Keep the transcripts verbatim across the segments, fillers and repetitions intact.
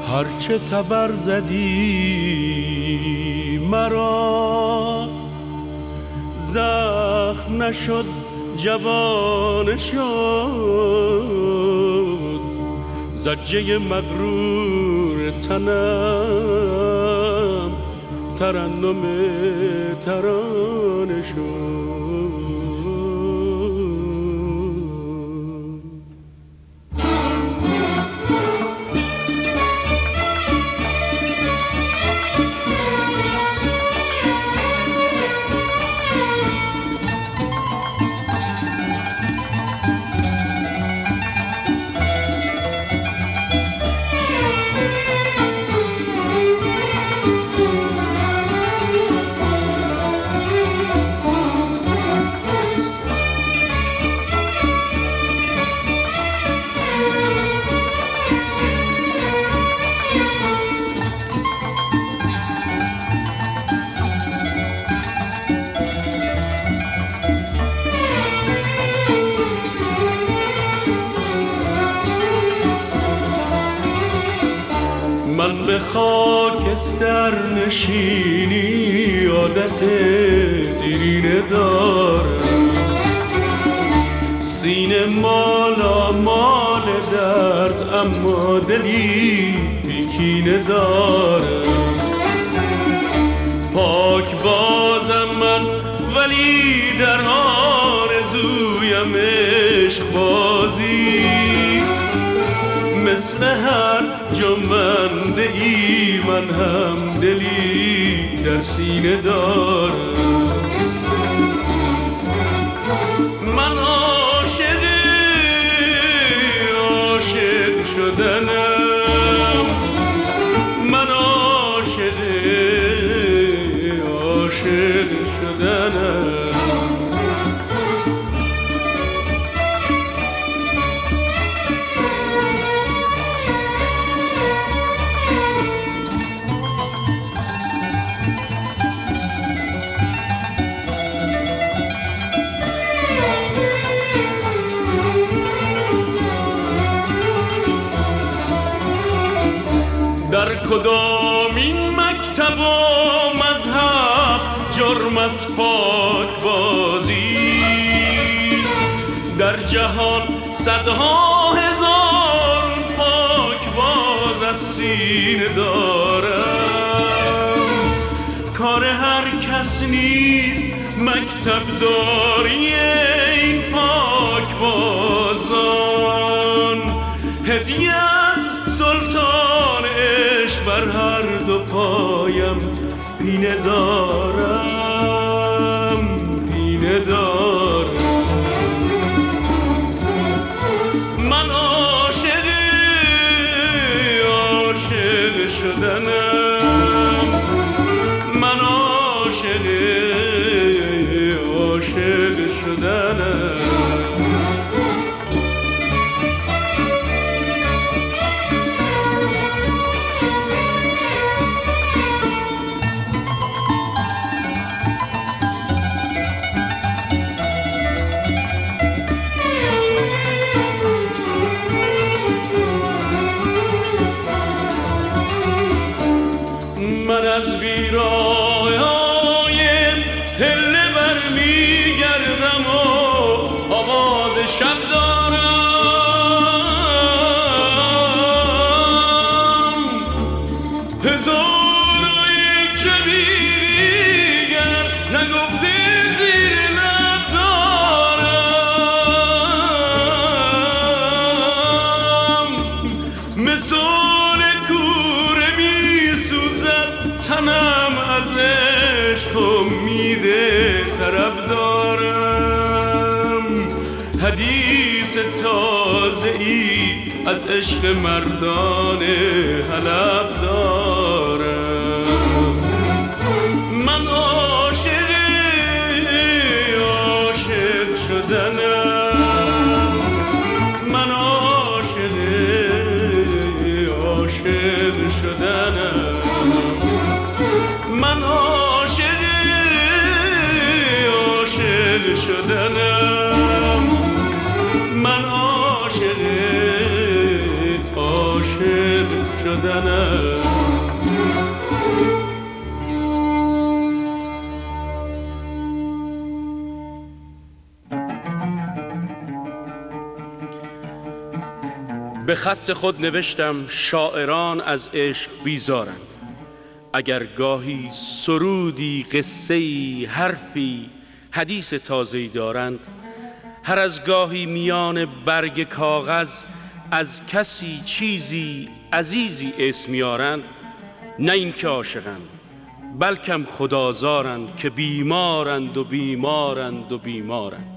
هرچه تبر زدی مرا، زخم نشد جوانه شد، زجه مغرور تنم ترنم ترانه شد. من به خاکستر نشینی عادت دیرینه دارم، سینه مالا مال درد اما دلی بیکینه دارم. پاک بازم من ولی در آرزویم عشق بازیست، مثل هر جنبنده ای من هم دلی در سینه دارم. من عاشق عاشق شدنم، من عاشق عاشق شدنم. در کدامین مکتب و مذهب جرم از پاک بازی؟ در جهان صدها هزار پاک باز از سینه دارم. کار هر کس نیست مکتب داری این پاک بازان، هدیه سلطان عشق بر هر دو پایم پینه دارم، پینه دارم. من عاشق عاشق شدنم، من عاشق عاشق شدنم. من از ویرایه‌های هله برمیگردم و آواز شب دارم. هزار و یک شبیگر نگفته زیر لب دارم. مثال کوره میسوزد تنم از عشق امیده طرف دارم. حدیث تازه ای از عشق مردان حلب دارم. من عاشق عاشق شدنم، من عاشق عاشق شدنم. من عاشق عاشق شدنم، من عاشق عاشق شدنم. شدنم. به خط خود نوشتم شاعران از عشق بیزارند. اگر گاهی سرودی، قصه‌ای، حرفی، حدیث تازه‌ای دارند، هر از گاهی میان برگ کاغذ از کسی چیزی عزیزی اسم میارند، نه این که عاشقند، بلکم خدازارند که بیمارند و بیمارند و بیمارند.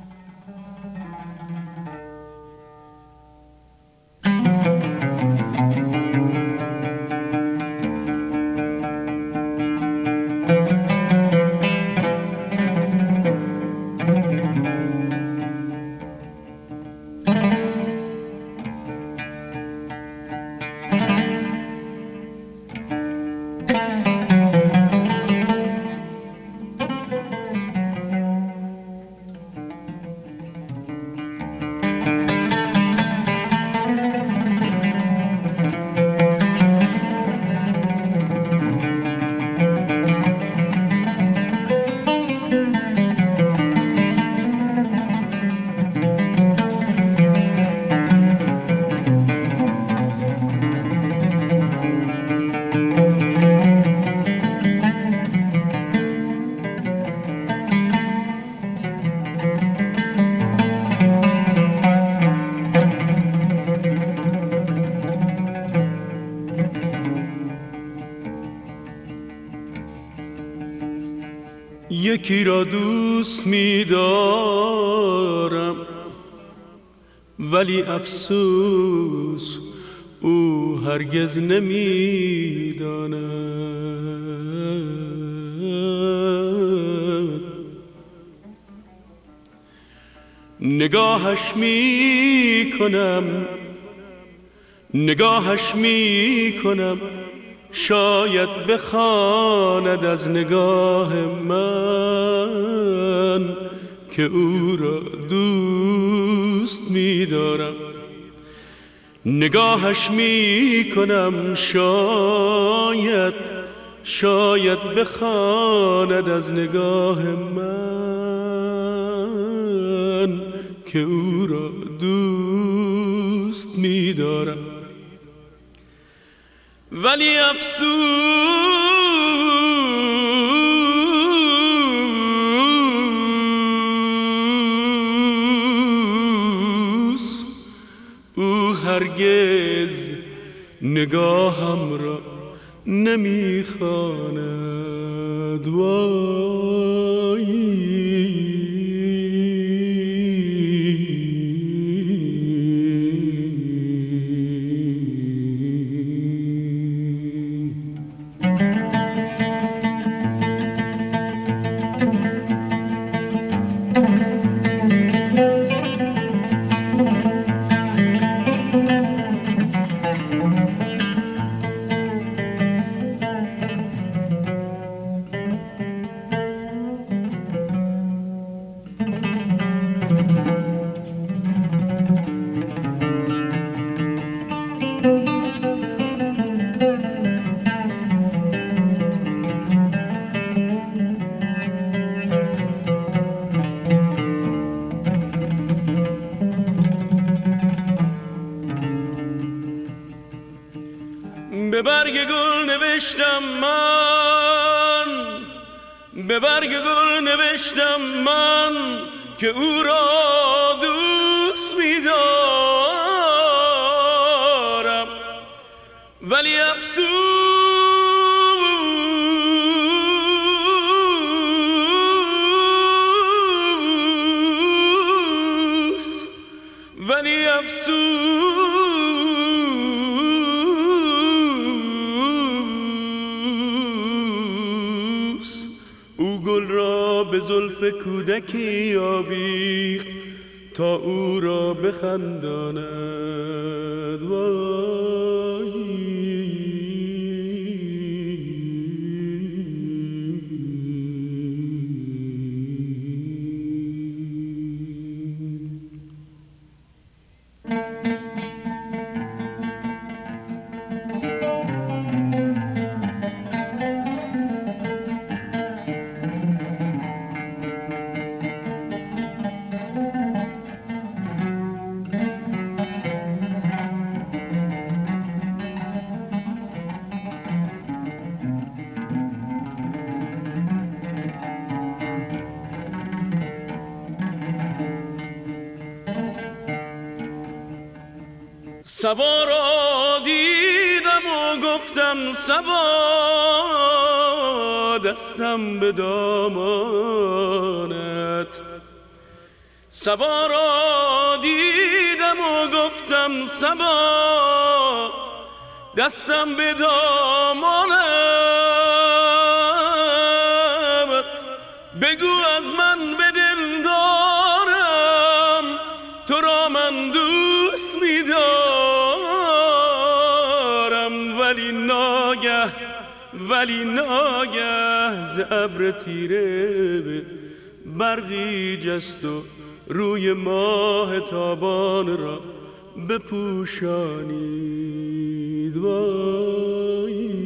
یکی را دوست می دارم ولی افسوس او هرگز نمی داند. نگاهش می کنم نگاهش می کنم شاید بخواند از نگاه من که او را دوست می دارم. نگاهش می کنم شاید شاید بخواند از نگاه من که او را دوست می دارم. ولی افسوس او هرگز نگاهم را نمیخواند. وای به برگ گل نوشتم من به برگ گل نوشتم من که او را دوست می دارم. ولی افسوس ولی افسوس او گل را به زلف کودکی آویخت تا او را بخنداند. وای صبا را دیدم و گفتم صبا دستم به دامانت. صبا را دیدم و گفتم صبا دستم به دامانت. بگو از من به دل دارم تو را من دوست می‌دارم، ولی ناگه ولی ناگه ز ابر تیره برقی جست و روی ماه تابان را بپوشانید. وای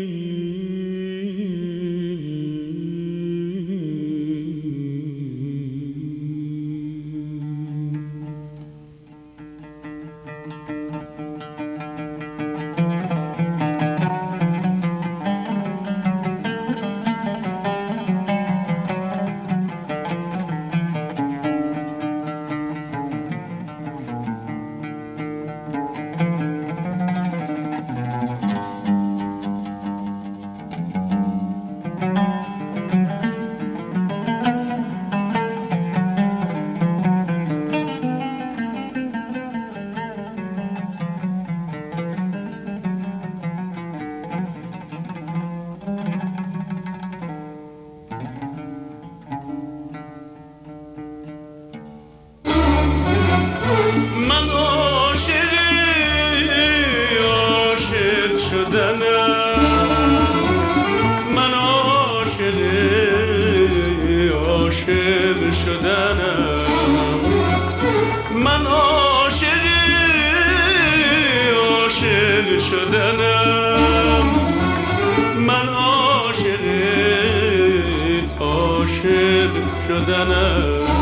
من عاشق عاشق شدنم، من عاشق عاشق شدنم، من عاشق عاشق شدنم، من عاشق عاشق شدنم.